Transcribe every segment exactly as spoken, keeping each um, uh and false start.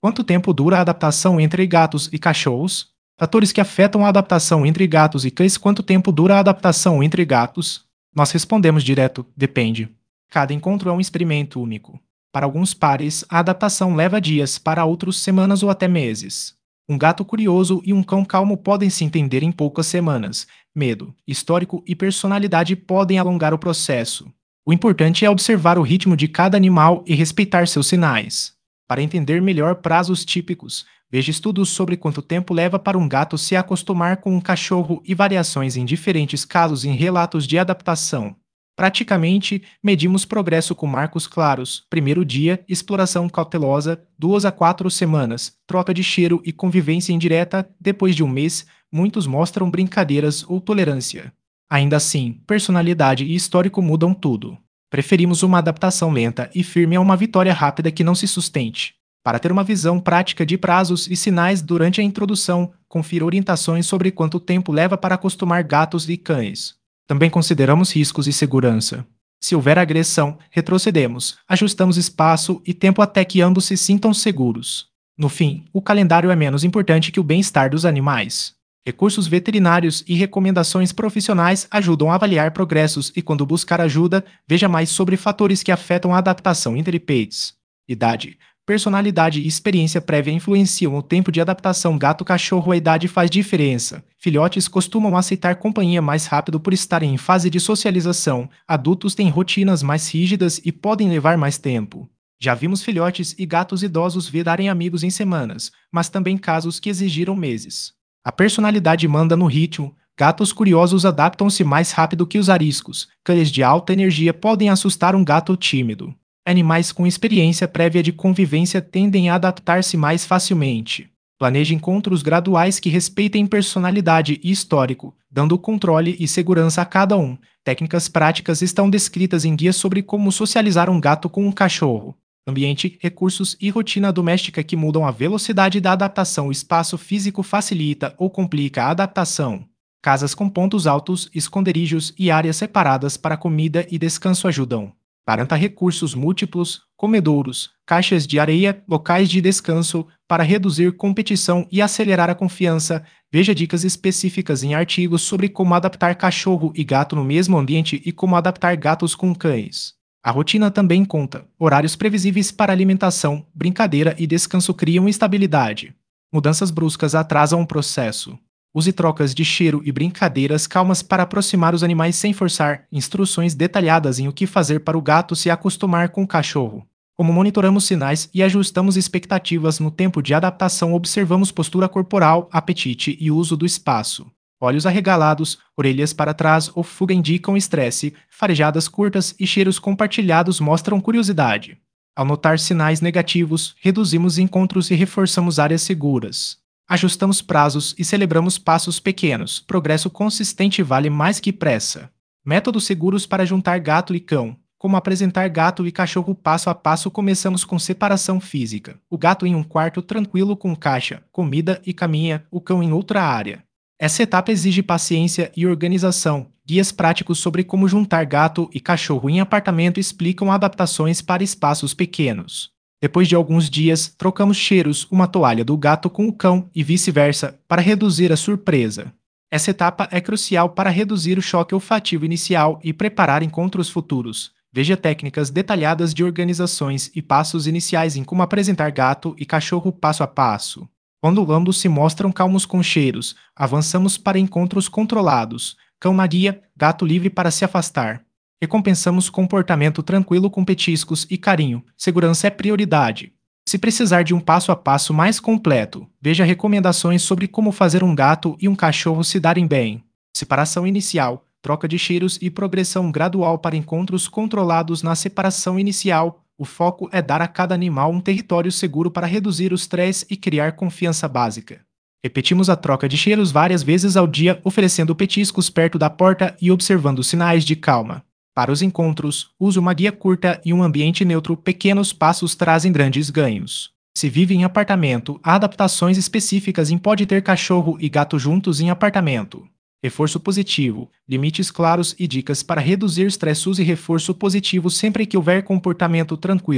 Quanto tempo dura a adaptação entre gatos e cachorros? Fatores que afetam a adaptação entre gatos e cães. Quanto tempo dura a adaptação entre gatos? Nós respondemos direto: depende. Cada encontro é um experimento único. Para alguns pares, a adaptação leva dias, para outros, semanas ou até meses. Um gato curioso e um cão calmo podem se entender em poucas semanas. Medo, histórico e personalidade podem alongar o processo. O importante é observar o ritmo de cada animal e respeitar seus sinais. Para entender melhor prazos típicos, veja estudos sobre quanto tempo leva para um gato se acostumar com um cachorro e variações em diferentes casos em relatos de adaptação. Praticamente, medimos progresso com marcos claros: primeiro dia, exploração cautelosa, duas a quatro semanas, troca de cheiro e convivência indireta, depois de um mês, muitos mostram brincadeiras ou tolerância. Ainda assim, personalidade e histórico mudam tudo. Preferimos uma adaptação lenta e firme a uma vitória rápida que não se sustente. Para ter uma visão prática de prazos e sinais durante a introdução, confira orientações sobre quanto tempo leva para acostumar gatos e cães. Também consideramos riscos e segurança. Se houver agressão, retrocedemos, ajustamos espaço e tempo até que ambos se sintam seguros. No fim, o calendário é menos importante que o bem-estar dos animais. Recursos veterinários e recomendações profissionais ajudam a avaliar progressos e, quando buscar ajuda, veja mais sobre fatores que afetam a adaptação entre pets. Idade, personalidade e experiência prévia influenciam o tempo de adaptação. Gato-cachorro, a idade faz diferença. Filhotes costumam aceitar companhia mais rápido por estarem em fase de socialização. Adultos têm rotinas mais rígidas e podem levar mais tempo. Já vimos filhotes e gatos idosos virarem amigos em semanas, mas também casos que exigiram meses. A personalidade manda no ritmo. Gatos curiosos adaptam-se mais rápido que os ariscos. Cães de alta energia podem assustar um gato tímido. Animais com experiência prévia de convivência tendem a adaptar-se mais facilmente. Planeje encontros graduais que respeitem personalidade e histórico, dando controle e segurança a cada um. Técnicas práticas estão descritas em guias sobre como socializar um gato com um cachorro. Ambiente, recursos e rotina doméstica que mudam a velocidade da adaptação. O espaço físico facilita ou complica a adaptação. Casas com pontos altos, esconderijos e áreas separadas para comida e descanso ajudam. Garanta recursos múltiplos, comedouros, caixas de areia, locais de descanso, para reduzir competição e acelerar a confiança. Veja dicas específicas em artigos sobre como adaptar cachorro e gato no mesmo ambiente e como adaptar gatos com cães. A rotina também conta. Horários previsíveis para alimentação, brincadeira e descanso criam estabilidade. Mudanças bruscas atrasam o processo. Use trocas de cheiro e brincadeiras calmas para aproximar os animais sem forçar. Instruções detalhadas em o que fazer para o gato se acostumar com o cachorro. Como monitoramos sinais e ajustamos expectativas no tempo de adaptação, observamos postura corporal, apetite e uso do espaço. Olhos arregalados, orelhas para trás ou fuga indicam estresse, farejadas curtas e cheiros compartilhados mostram curiosidade. Ao notar sinais negativos, reduzimos encontros e reforçamos áreas seguras. Ajustamos prazos e celebramos passos pequenos. Progresso consistente vale mais que pressa. Métodos seguros para juntar gato e cão. Como apresentar gato e cachorro passo a passo. Começamos com separação física. O gato em um quarto tranquilo com caixa, comida e caminha, o cão em outra área. Essa etapa exige paciência e organização. Guias práticos sobre como juntar gato e cachorro em apartamento explicam adaptações para espaços pequenos. Depois de alguns dias, trocamos cheiros, uma toalha do gato com o cão e vice-versa, para reduzir a surpresa. Essa etapa é crucial para reduzir o choque olfativo inicial e preparar encontros futuros. Veja técnicas detalhadas de organizações e passos iniciais em como apresentar gato e cachorro passo a passo. Quando ambos se mostram calmos com cheiros, avançamos para encontros controlados. Cão na guia, gato livre para se afastar. Recompensamos comportamento tranquilo com petiscos e carinho. Segurança é prioridade. Se precisar de um passo a passo mais completo, veja recomendações sobre como fazer um gato e um cachorro se darem bem. Separação inicial, troca de cheiros e progressão gradual para encontros controlados. Na separação inicial, o foco é dar a cada animal um território seguro para reduzir o estresse e criar confiança básica. Repetimos a troca de cheiros várias vezes ao dia, oferecendo petiscos perto da porta e observando sinais de calma. Para os encontros, use uma guia curta e um ambiente neutro. Pequenos passos trazem grandes ganhos. Se vive em apartamento, há adaptações específicas em pode ter cachorro e gato juntos em apartamento. Reforço positivo, limites claros e dicas para reduzir estresse. Use reforço positivo sempre que houver comportamento tranquilo.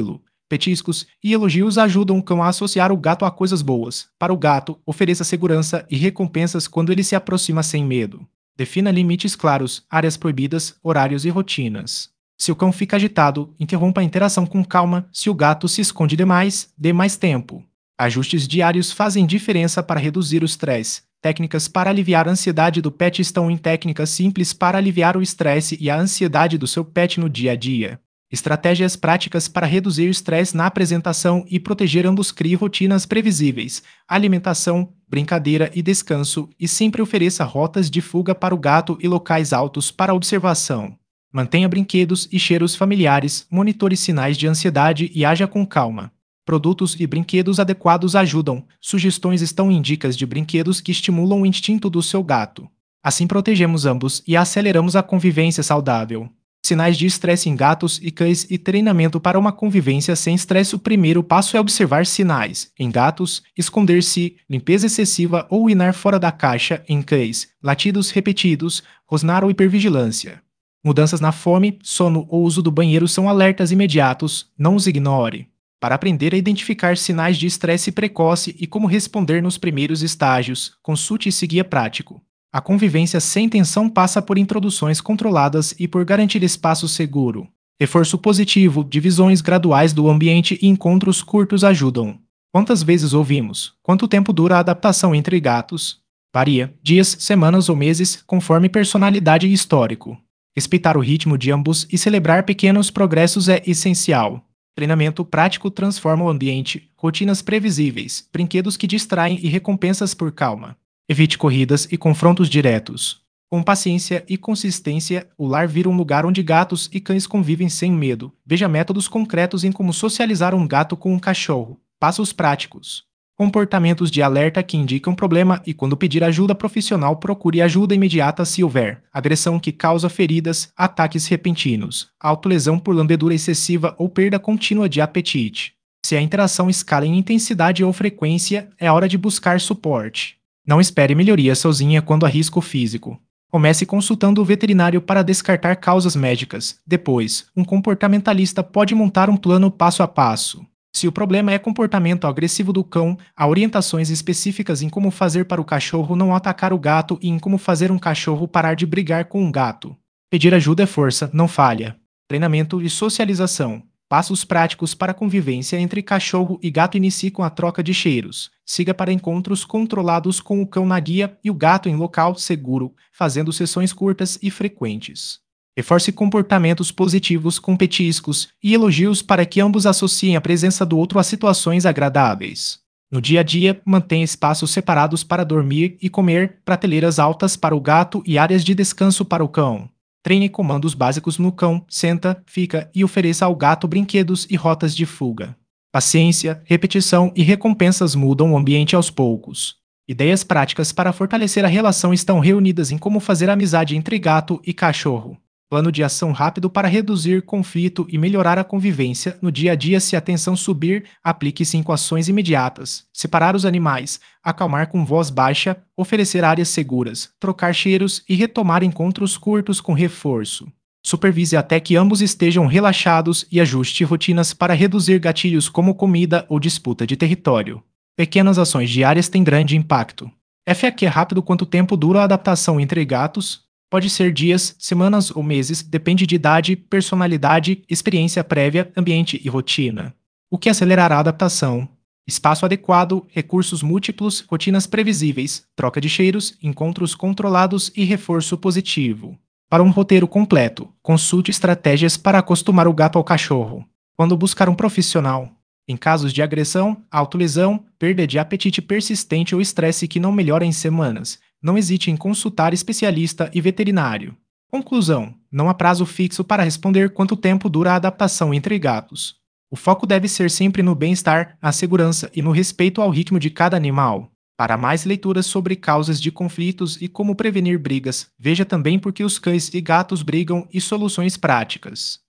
petiscos e elogios ajudam o cão a associar o gato a coisas boas. Para o gato, ofereça segurança e recompensas quando ele se aproxima sem medo. Defina limites claros, áreas proibidas, horários e rotinas. Se o cão fica agitado, interrompa a interação com calma. Se o gato se esconde demais, dê mais tempo. Ajustes diários fazem diferença para reduzir o estresse. Técnicas para aliviar a ansiedade do pet estão em técnicas simples para aliviar o estresse e a ansiedade do seu pet no dia a dia. Estratégias práticas para reduzir o estresse na apresentação e proteger ambos. Crie rotinas previsíveis, alimentação, brincadeira e descanso, e sempre ofereça rotas de fuga para o gato e locais altos para observação. Mantenha brinquedos e cheiros familiares, monitore sinais de ansiedade e haja com calma. Produtos e brinquedos adequados ajudam. Sugestões estão em dicas de brinquedos que estimulam o instinto do seu gato. Assim protegemos ambos e aceleramos a convivência saudável. Sinais de estresse em gatos e cães e treinamento para uma convivência sem estresse. O primeiro passo é observar sinais. Em gatos, esconder-se, limpeza excessiva ou urinar fora da caixa. Em cães, latidos repetidos, rosnar ou hipervigilância. Mudanças na fome, sono ou uso do banheiro são alertas imediatos, não os ignore. Para aprender a identificar sinais de estresse precoce e como responder nos primeiros estágios, consulte esse guia prático. A convivência sem tensão passa por introduções controladas e por garantir espaço seguro. Reforço positivo, divisões graduais do ambiente e encontros curtos ajudam. Quantas vezes ouvimos? Quanto tempo dura a adaptação entre gatos? Varia, dias, semanas ou meses, conforme personalidade e histórico. Respeitar o ritmo de ambos e celebrar pequenos progressos é essencial. Treinamento prático transforma o ambiente, rotinas previsíveis, brinquedos que distraem e recompensas por calma. Evite corridas e confrontos diretos. Com paciência e consistência, o lar vira um lugar onde gatos e cães convivem sem medo. Veja métodos concretos em como socializar um gato com um cachorro. Passos práticos. Comportamentos de alerta que indicam problema e, quando pedir ajuda profissional, procure ajuda imediata se houver. Agressão que causa feridas, ataques repentinos, autolesão por lambedura excessiva ou perda contínua de apetite. Se a interação escala em intensidade ou frequência, é hora de buscar suporte. Não espere melhoria sozinha quando há risco físico. Comece consultando o veterinário para descartar causas médicas. Depois, um comportamentalista pode montar um plano passo a passo. Se o problema é comportamento agressivo do cão, há orientações específicas em como fazer para o cachorro não atacar o gato e em como fazer um cachorro parar de brigar com um gato. Pedir ajuda é força, não falha. Treinamento e socialização. Passos práticos para a convivência entre cachorro e gato. Inicie com a troca de cheiros. Siga para encontros controlados com o cão na guia e o gato em local seguro, fazendo sessões curtas e frequentes. Reforce comportamentos positivos com petiscos e elogios para que ambos associem a presença do outro a situações agradáveis. No dia a dia, mantenha espaços separados para dormir e comer, prateleiras altas para o gato e áreas de descanso para o cão. Treine comandos básicos no cão, senta, fica e ofereça ao gato brinquedos e rotas de fuga. Paciência, repetição e recompensas mudam o ambiente aos poucos. Ideias práticas para fortalecer a relação estão reunidas em como fazer amizade entre gato e cachorro. Plano de ação rápido para reduzir conflito e melhorar a convivência no dia a dia. Se a tensão subir, aplique cinco ações imediatas. Separar os animais, acalmar com voz baixa, oferecer áreas seguras, trocar cheiros e retomar encontros curtos com reforço. Supervise até que ambos estejam relaxados e ajuste rotinas para reduzir gatilhos como comida ou disputa de território. Pequenas ações diárias têm grande impacto. F A Q é rápido. Quanto tempo dura a adaptação entre gatos? Pode ser dias, semanas ou meses, depende de idade, personalidade, experiência prévia, ambiente e rotina. O que acelerará a adaptação? Espaço adequado, recursos múltiplos, rotinas previsíveis, troca de cheiros, encontros controlados e reforço positivo. Para um roteiro completo, consulte estratégias para acostumar o gato ao cachorro. Quando buscar um profissional? Em casos de agressão, autolesão, perda de apetite persistente ou estresse que não melhora em semanas, não hesite em consultar especialista e veterinário. Conclusão: não há prazo fixo para responder quanto tempo dura a adaptação entre gatos. O foco deve ser sempre no bem-estar, na segurança e no respeito ao ritmo de cada animal. Para mais leituras sobre causas de conflitos e como prevenir brigas, veja também Por que os cães e gatos brigam e soluções práticas.